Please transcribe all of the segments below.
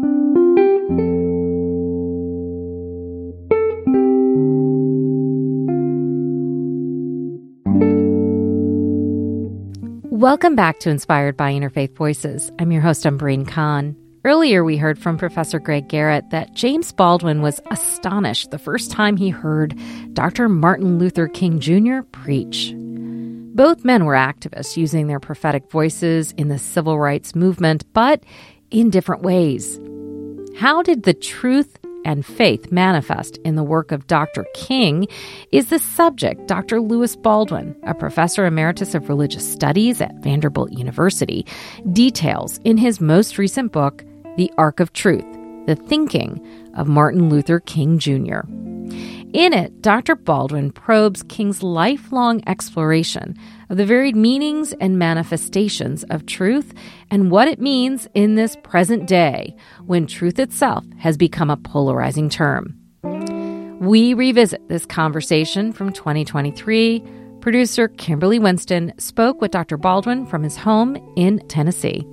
Welcome back to Inspired by Interfaith Voices. I'm your host, Umbreen Khan. Earlier, we heard from Professor Greg Garrett that James Baldwin was astonished the first time he heard Dr. Martin Luther King Jr. preach. Both men were activists using their prophetic voices in the civil rights movement, but in different ways. How did the truth and faith manifest in the work of Dr. King is the subject Dr. Lewis Baldwin, a professor emeritus of religious studies at Vanderbilt University, details in his most recent book, The Ark of Truth, The Thinking of Martin Luther King Jr. In it, Dr. Baldwin probes King's lifelong exploration of the varied meanings and manifestations of truth and what it means in this present day when truth itself has become a polarizing term. We revisit this conversation from 2023. Producer Kimberly Winston spoke with Dr. Baldwin from his home in Tennessee.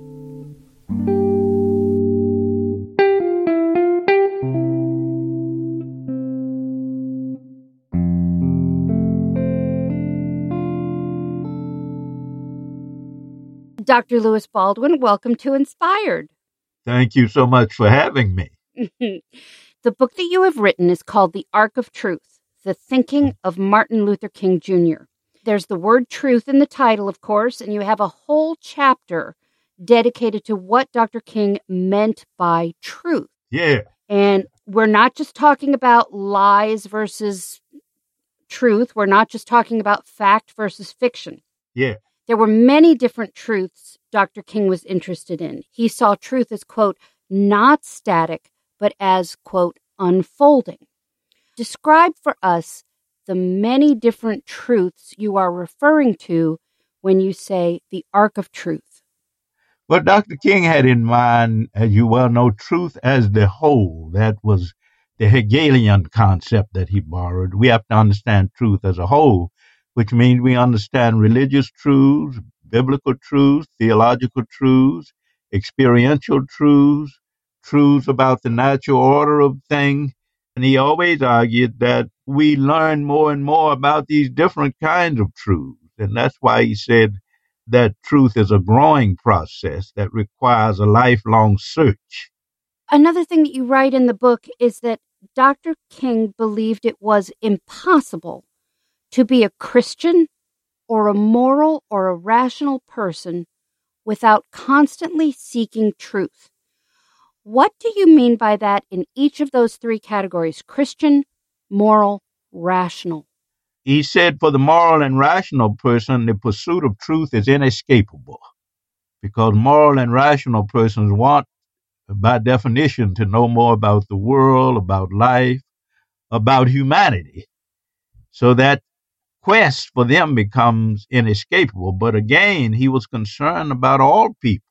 Dr. Lewis Baldwin, welcome to Inspired. Thank you so much for having me. The book that you have written is called The Ark of Truth, The Thinking of Martin Luther King Jr. There's the word truth in the title, of course, and you have a whole chapter dedicated to what Dr. King meant by truth. Yeah. And we're not just talking about lies versus truth. We're not just talking about fact versus fiction. Yeah. There were many different truths Dr. King was interested in. He saw truth as, quote, not static, but as, quote, unfolding. Describe for us the many different truths you are referring to when you say the ark of truth. Well, Dr. King had in mind, as you well know, truth as the whole. That was the Hegelian concept that he borrowed. We have to understand truth as a whole, which means we understand religious truths, biblical truths, theological truths, experiential truths, truths about the natural order of things. And he always argued that we learn more and more about these different kinds of truths. And that's why he said that truth is a growing process that requires a lifelong search. Another thing that you write in the book is that Dr. King believed it was impossible to be a Christian or a moral or a rational person without constantly seeking truth. What do you mean by that in each of those three categories? Christian, moral, rational. He said for the moral and rational person, the pursuit of truth is inescapable because moral and rational persons want, by definition, to know more about the world, about life, about humanity. So that quest for them becomes inescapable. But again, he was concerned about all people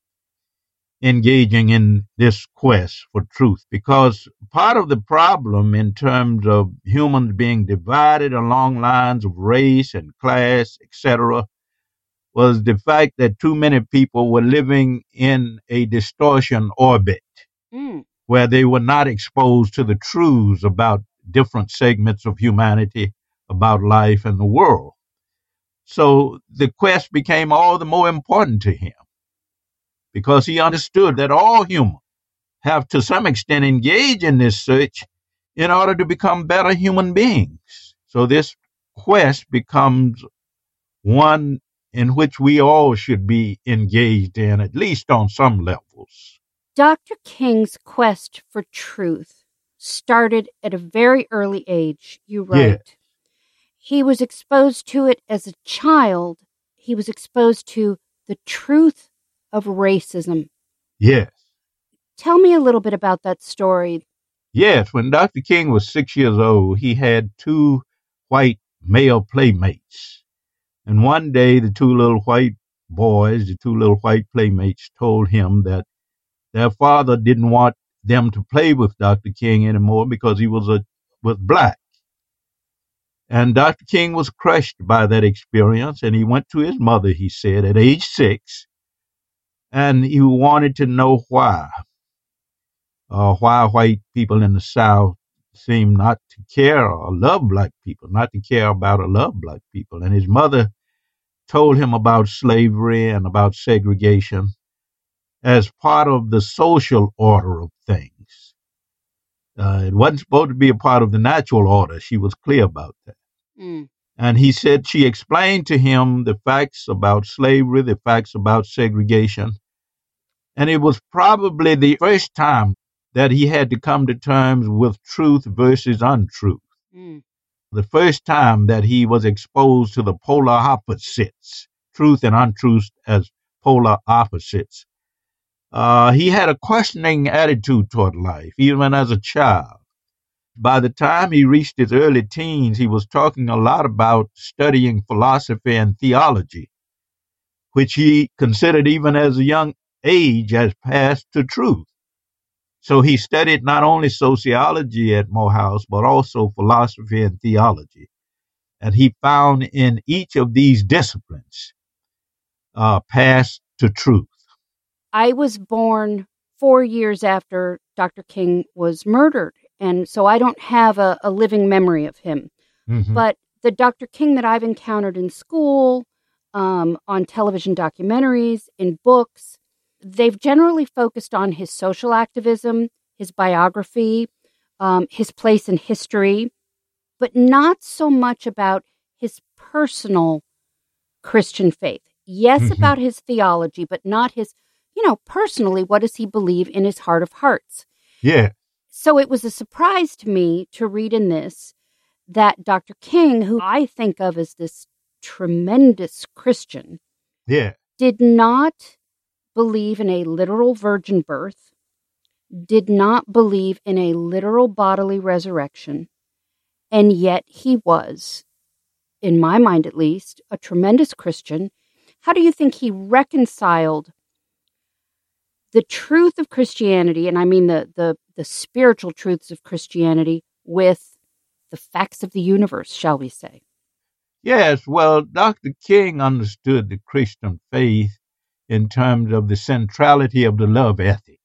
engaging in this quest for truth, because part of the problem in terms of humans being divided along lines of race and class, etc., was the fact that too many people were living in a distortion orbit where they were not exposed to the truths about different segments of humanity, about life and the world. So the quest became all the more important to him because he understood that all humans have to some extent engaged in this search in order to become better human beings. So this quest becomes one in which we all should be engaged in, at least on some levels. Dr. King's quest for truth started at a very early age, you write. Yeah. He was exposed to it as a child. He was exposed to the truth of racism. Yes. Tell me a little bit about that story. Yes, when Dr. King was 6 years old, he had two white male playmates. And one day, the two little white playmates told him that their father didn't want them to play with Dr. King anymore because he was black. And Dr. King was crushed by that experience, and he went to his mother, he said, at age 6, and he wanted to know why. why white people in the South seem not to care or love black people, not to care about or love black people. And his mother told him about slavery and about segregation as part of the social order of things. It wasn't supposed to be a part of the natural order. She was clear about that. Mm. And he said she explained to him the facts about slavery, the facts about segregation. And it was probably the first time that he had to come to terms with truth versus untruth. Mm. The first time that he was exposed to the polar opposites, truth and untruth as polar opposites. He had a questioning attitude toward life, even as a child. By the time he reached his early teens, he was talking a lot about studying philosophy and theology, which he considered even as a young age as paths to truth. So he studied not only sociology at Morehouse, but also philosophy and theology. And he found in each of these disciplines paths to truth. I was born 4 years after Dr. King was murdered, and so I don't have a living memory of him. Mm-hmm. But the Dr. King that I've encountered in school, on television documentaries, in books, they've generally focused on his social activism, his biography, his place in history, but not so much about his personal Christian faith. Yes, Mhm. about his theology, but not his, personally, what does he believe in his heart of hearts? Yeah. So it was a surprise to me to read in this that Dr. King, who I think of as this tremendous Christian, Yeah. did not believe in a literal virgin birth, did not believe in a literal bodily resurrection, and yet he was, in my mind at least, a tremendous Christian. How do you think he reconciled the truth of Christianity, and I mean the spiritual truths of Christianity, with the facts of the universe, shall we say? Yes, well, Dr. King understood the Christian faith in terms of the centrality of the love ethic.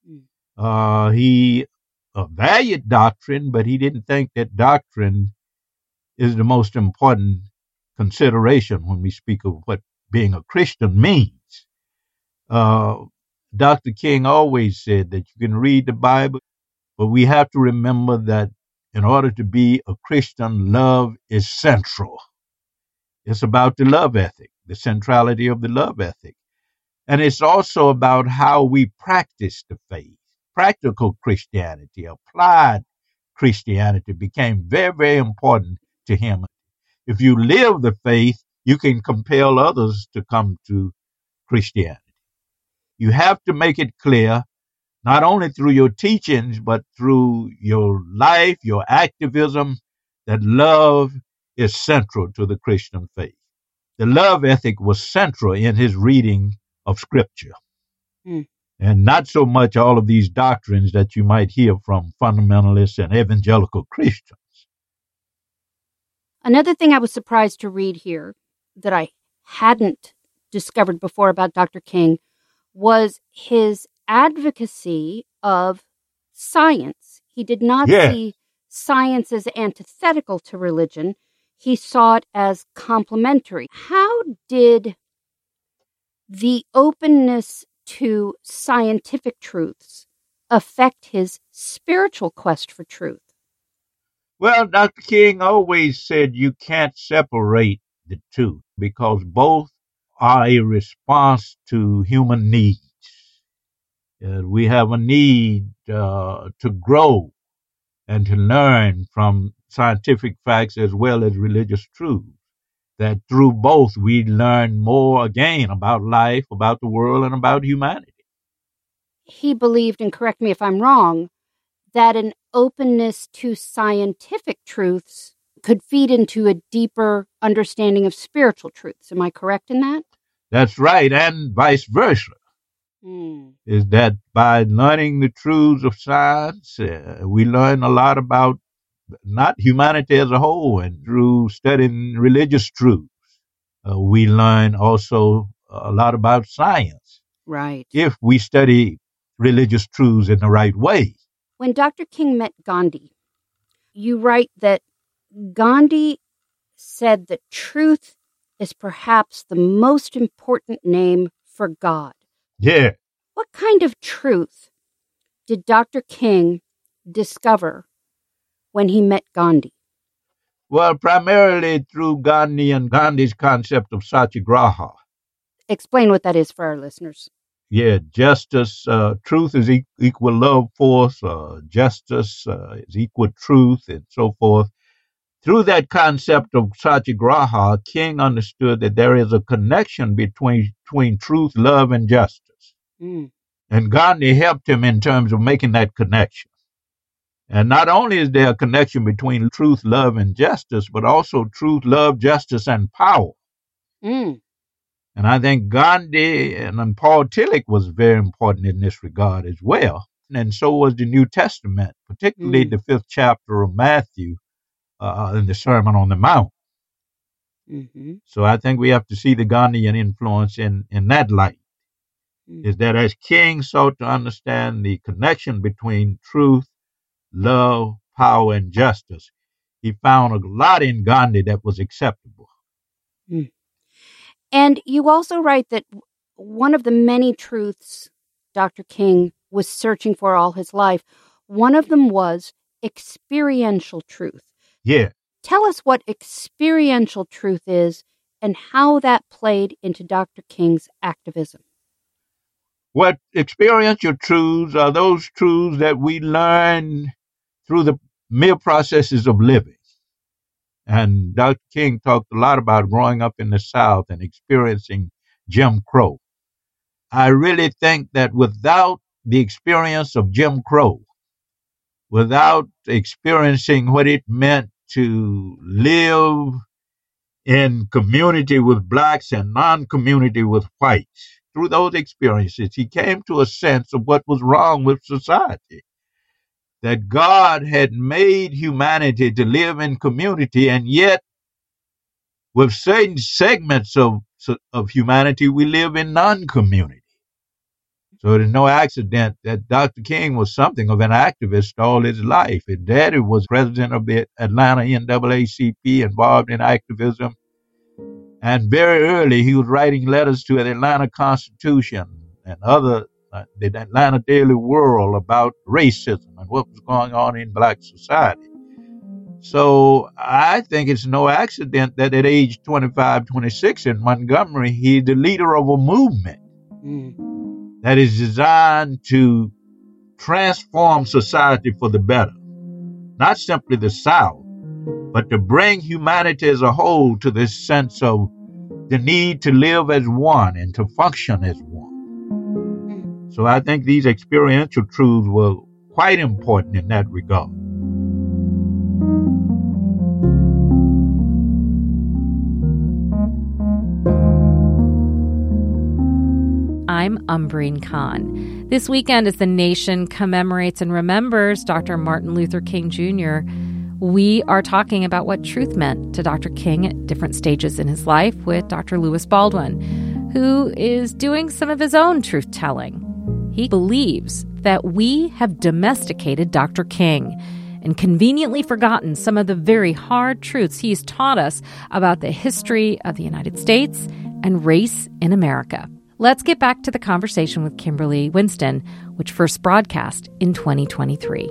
He valued doctrine, but he didn't think that doctrine is the most important consideration when we speak of what being a Christian means. Dr. King always said that you can read the Bible, but we have to remember that in order to be a Christian, love is central. It's about the love ethic, the centrality of the love ethic. And it's also about how we practice the faith. Practical Christianity, applied Christianity became very, very important to him. If you live the faith, you can compel others to come to Christianity. You have to make it clear, not only through your teachings, but through your life, your activism, that love is central to the Christian faith. The love ethic was central in his reading of Scripture. Mm. And not so much all of these doctrines that you might hear from fundamentalists and evangelical Christians. Another thing I was surprised to read here that I hadn't discovered before about Dr. King was his advocacy of science. He did not see science as antithetical to religion. He saw it as complementary. How did the openness to scientific truths affect his spiritual quest for truth? Well, Dr. King always said you can't separate the two because both are a response to human needs. We have a need to grow and to learn from scientific facts as well as religious truths. That through both we learn more again about life, about the world, and about humanity. He believed, and correct me if I'm wrong, that an openness to scientific truths could feed into a deeper understanding of spiritual truths. Am I correct in that? That's right, and vice versa. Is that by learning the truths of science, we learn a lot about not humanity as a whole, and through studying religious truths, we learn also a lot about science. Right. If we study religious truths in the right way. When Dr. King met Gandhi, you write that Gandhi said that truth is perhaps the most important name for God. Yeah. What kind of truth did Dr. King discover when he met Gandhi? Well, primarily through Gandhi and Gandhi's concept of satyagraha. Explain what that is for our listeners. Yeah, justice, truth is equal love force, justice is equal truth, and so forth. Through that concept of satyagraha, King understood that there is a connection between truth, love, and justice. Mm. And Gandhi helped him in terms of making that connection. And not only is there a connection between truth, love, and justice, but also truth, love, justice, and power. Mm. And I think Gandhi and Paul Tillich was very important in this regard as well. And so was the New Testament, particularly the 5th chapter of Matthew in the Sermon on the Mount. Mm-hmm. So I think we have to see the Gandhian influence in that light. Is that as King sought to understand the connection between truth, love, power, and justice, he found a lot in Gandhi that was acceptable. Mm. And you also write that one of the many truths Dr. King was searching for all his life, one of them was experiential truth. Yeah. Tell us what experiential truth is and how that played into Dr. King's activism. What experiential truths are those truths that we learn through the mere processes of living. And Dr. King talked a lot about growing up in the South and experiencing Jim Crow. I really think that without the experience of Jim Crow, without experiencing what it meant to live in community with blacks and non-community with whites, through those experiences, he came to a sense of what was wrong with society. That God had made humanity to live in community, and yet with certain segments of humanity, we live in non-community. So it is no accident that Dr. King was something of an activist all his life. His daddy was president of the Atlanta NAACP, involved in activism. And very early, he was writing letters to the Atlanta Constitution and the Atlanta Daily World about racism and what was going on in black society. So I think it's no accident that at age 25, 26 in Montgomery, he's the leader of a movement that is designed to transform society for the better. Not simply the South, but to bring humanity as a whole to this sense of the need to live as one and to function as one. So I think these experiential truths were quite important in that regard. I'm Umbreen Khan. This weekend, as the nation commemorates and remembers Dr. Martin Luther King Jr., we are talking about what truth meant to Dr. King at different stages in his life with Dr. Lewis Baldwin, who is doing some of his own truth-telling. He believes that we have domesticated Dr. King and conveniently forgotten some of the very hard truths he's taught us about the history of the United States and race in America. Let's get back to the conversation with Kimberly Winston, which first broadcast in 2023.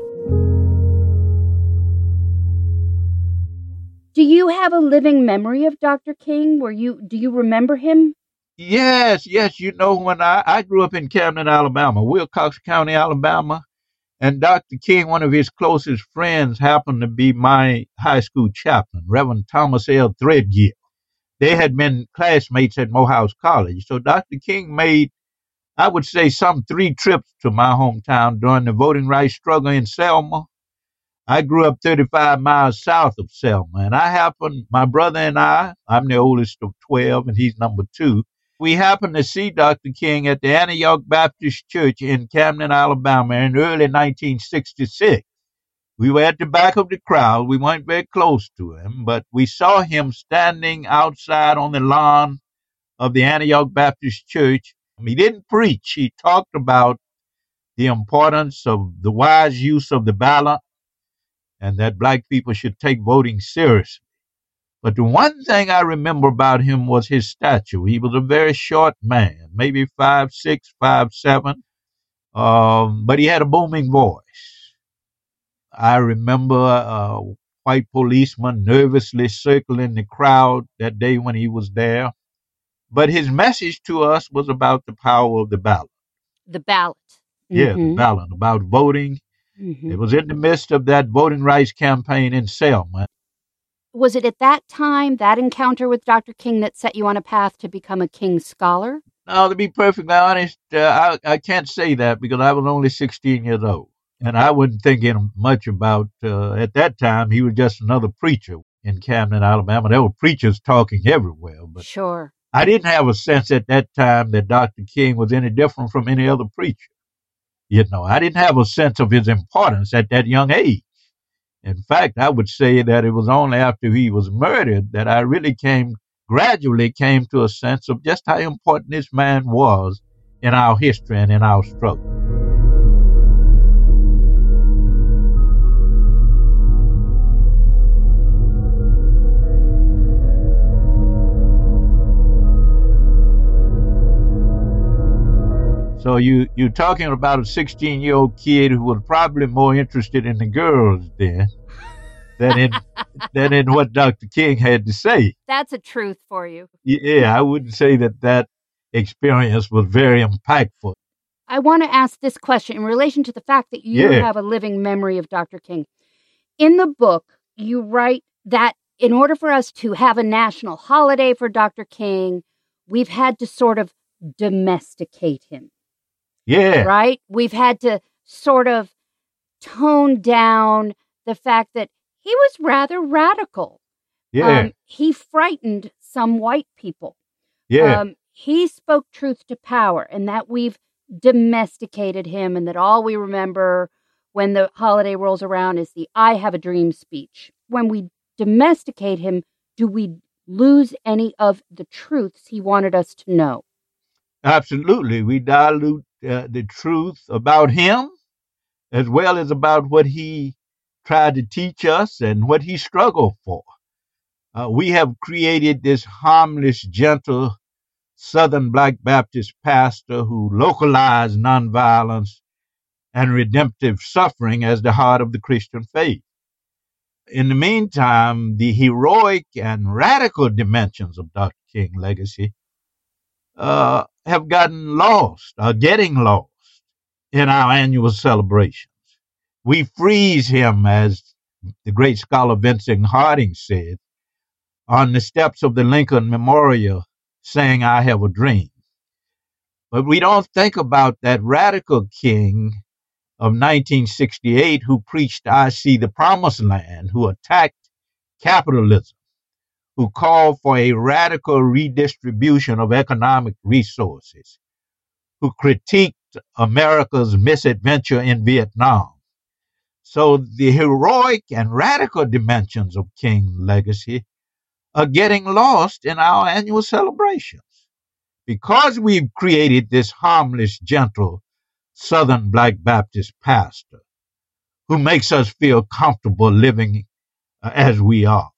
Do you have a living memory of Dr. King? Do you remember him? Yes. You know, when I grew up in Camden, Alabama, Wilcox County, Alabama, and Dr. King, one of his closest friends, happened to be my high school chaplain, Reverend Thomas L. Threadgill. They had been classmates at Morehouse College. So Dr. King made, I would say, some 3 trips to my hometown during the voting rights struggle in Selma. I grew up 35 miles south of Selma, and my brother and I'm the oldest of 12, and he's number 2. We happened to see Dr. King at the Antioch Baptist Church in Camden, Alabama in early 1966. We were at the back of the crowd. We weren't very close to him, but we saw him standing outside on the lawn of the Antioch Baptist Church. He didn't preach. He talked about the importance of the wise use of the ballot, and that black people should take voting seriously. But the one thing I remember about him was his stature. He was a very short man, maybe 5'6", 5'7", but he had a booming voice. I remember a white policeman nervously circling the crowd that day when he was there. But his message to us was about the power of the ballot. The ballot. Yeah, the ballot, about voting. It was in the midst of that voting rights campaign in Selma. Was it at that time, that encounter with Dr. King, that set you on a path to become a King scholar? No, to be perfectly honest, I can't say that because I was only 16 years old. And I wasn't thinking much about, at that time, he was just another preacher in Camden, Alabama. There were preachers talking everywhere. But sure. I didn't have a sense at that time that Dr. King was any different from any other preacher. You know, I didn't have a sense of his importance at that young age. In fact, I would say that it was only after he was murdered that I really gradually came to a sense of just how important this man was in our history and in our struggle. So you're talking about a 16-year-old kid who was probably more interested in the girls then than in what Dr. King had to say. That's a truth for you. Yeah, I wouldn't say that experience was very impactful. I want to ask this question in relation to the fact that you have a living memory of Dr. King. In the book, you write that in order for us to have a national holiday for Dr. King, we've had to sort of domesticate him. Yeah. Right? We've had to sort of tone down the fact that he was rather radical. Yeah. He frightened some white people. Yeah. He spoke truth to power, and that we've domesticated him, and that all we remember when the holiday rolls around is the "I have a dream" speech. When we domesticate him, do we lose any of the truths he wanted us to know? Absolutely. We dilute the truth about him as well as about what he tried to teach us and what he struggled for. We have created this harmless, gentle Southern Black Baptist pastor who localized nonviolence and redemptive suffering as the heart of the Christian faith. In the meantime, the heroic and radical dimensions of Dr. King's legacy have gotten lost, are getting lost in our annual celebrations. We freeze him, as the great scholar Vincent Harding said, on the steps of the Lincoln Memorial saying, "I have a dream." But we don't think about that radical king of 1968 who preached, "I see the promised land," who attacked capitalism, who called for a radical redistribution of economic resources, who critiqued America's misadventure in Vietnam. So the heroic and radical dimensions of King's legacy are getting lost in our annual celebrations because we've created this harmless, gentle Southern Black Baptist pastor who makes us feel comfortable living as we are.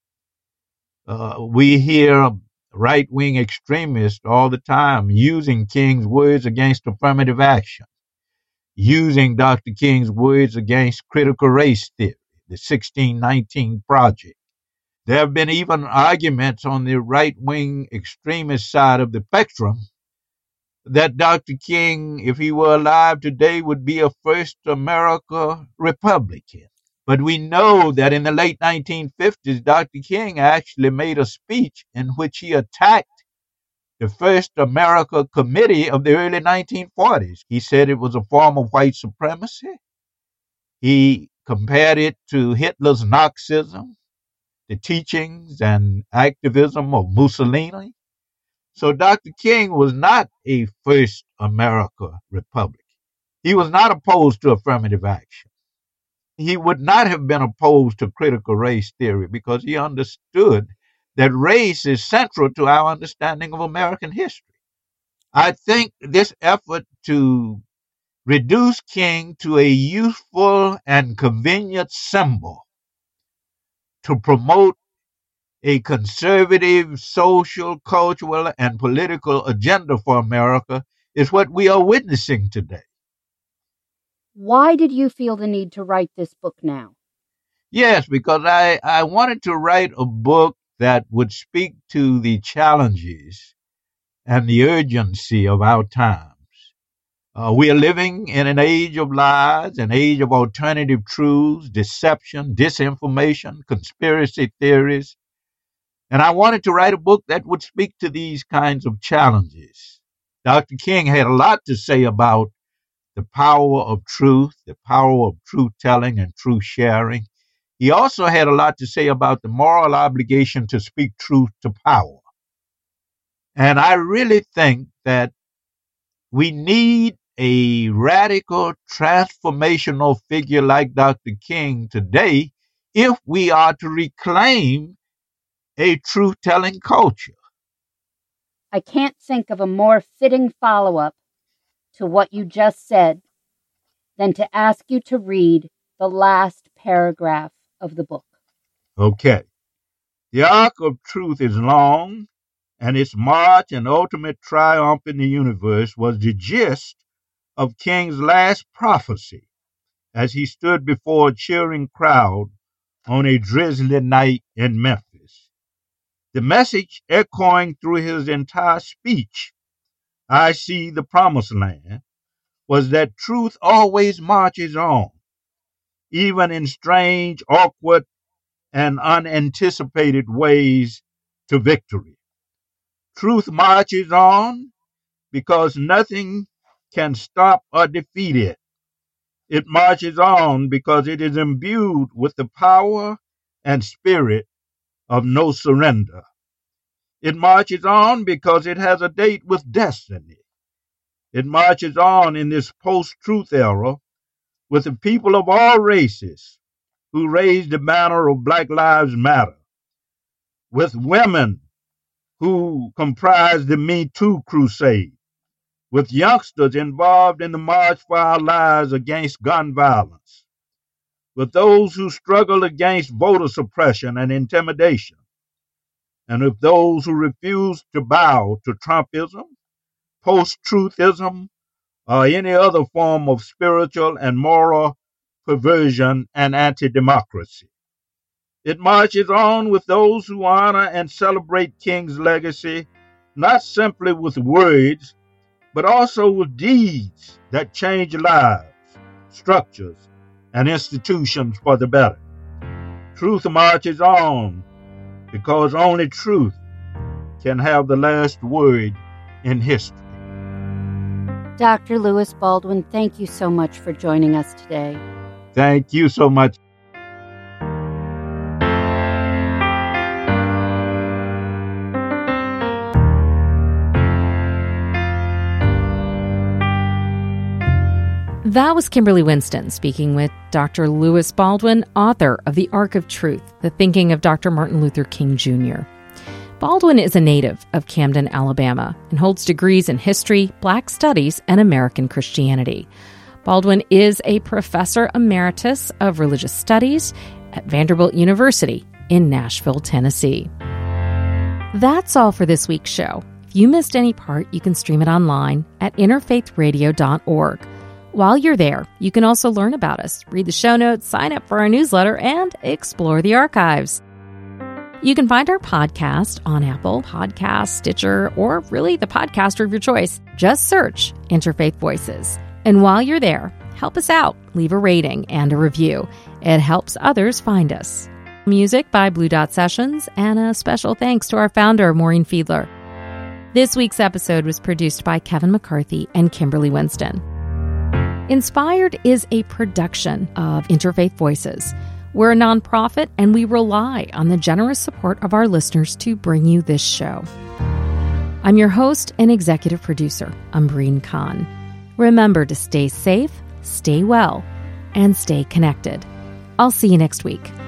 We hear right-wing extremists all the time using King's words against affirmative action, using Dr. King's words against critical race theory, the 1619 Project. There have been even arguments on the right-wing extremist side of the spectrum that Dr. King, if he were alive today, would be a first America Republican. But we know that in the late 1950s, Dr. King actually made a speech in which he attacked the First America Committee of the early 1940s. He said it was a form of white supremacy. He compared it to Hitler's Nazism, the teachings and activism of Mussolini. So Dr. King was not a First America Republican. He was not opposed to affirmative action. He would not have been opposed to critical race theory because he understood that race is central to our understanding of American history. I think this effort to reduced King to a useful and convenient symbol to promote a conservative social, cultural, and political agenda for America is what we are witnessing today. Why did you feel the need to write this book now? Yes, because I wanted to write a book that would speak to the challenges and the urgency of our times. We are living in an age of lies, an age of alternative truths, deception, disinformation, conspiracy theories. And I wanted to write a book that would speak to these kinds of challenges. Dr. King had a lot to say about the power of truth, the power of truth telling and truth sharing. He also had a lot to say about the moral obligation to speak truth to power. And I really think that we need a radical, transformational figure like Dr. King today if we are to reclaim a truth-telling culture. I can't think of a more fitting follow-up to what you just said than to ask you to read the last paragraph of the book. Okay. The arc of truth is long, and its march and ultimate triumph in the universe was the gist of King's last prophecy as he stood before a cheering crowd on a drizzly night in Memphis. The message echoing through his entire speech, "I see the promised land," was that truth always marches on, even in strange, awkward, and unanticipated ways to victory. Truth marches on because nothing can stop or defeat it. It marches on because it is imbued with the power and spirit of no surrender. It marches on because it has a date with destiny. It marches on in this post-truth era with the people of all races who raise the banner of Black Lives Matter, with women who comprise the Me Too crusade, with youngsters involved in the March for Our Lives against gun violence, with those who struggle against voter suppression and intimidation, and with those who refuse to bow to Trumpism, post-truthism, or any other form of spiritual and moral perversion and anti-democracy. It marches on with those who honor and celebrate King's legacy, not simply with words, but also with deeds that change lives, structures, and institutions for the better. Truth marches on because only truth can have the last word in history. Dr. Lewis Baldwin, thank you so much for joining us today. Thank you so much. That was Kimberly Winston speaking with Dr. Lewis Baldwin, author of The Arc of Truth, The Thinking of Dr. Martin Luther King, Jr. Baldwin is a native of Camden, Alabama, and holds degrees in history, Black studies, and American Christianity. Baldwin is a professor emeritus of religious studies at Vanderbilt University in Nashville, Tennessee. That's all for this week's show. If you missed any part, you can stream it online at interfaithradio.org. While you're there, you can also learn about us, read the show notes, sign up for our newsletter, and explore the archives. You can find our podcast on Apple Podcasts, Stitcher, or really the podcaster of your choice. Just search Interfaith Voices. And while you're there, help us out. Leave a rating and a review. It helps others find us. Music by Blue Dot Sessions, and a special thanks to our founder, Maureen Fiedler. This week's episode was produced by Kevin McCarthy and Kimberly Winston. Inspired is a production of Interfaith Voices. We're a nonprofit, and we rely on the generous support of our listeners to bring you this show. I'm your host and executive producer, Umbreen Khan. Remember to stay safe, stay well, and stay connected. I'll see you next week.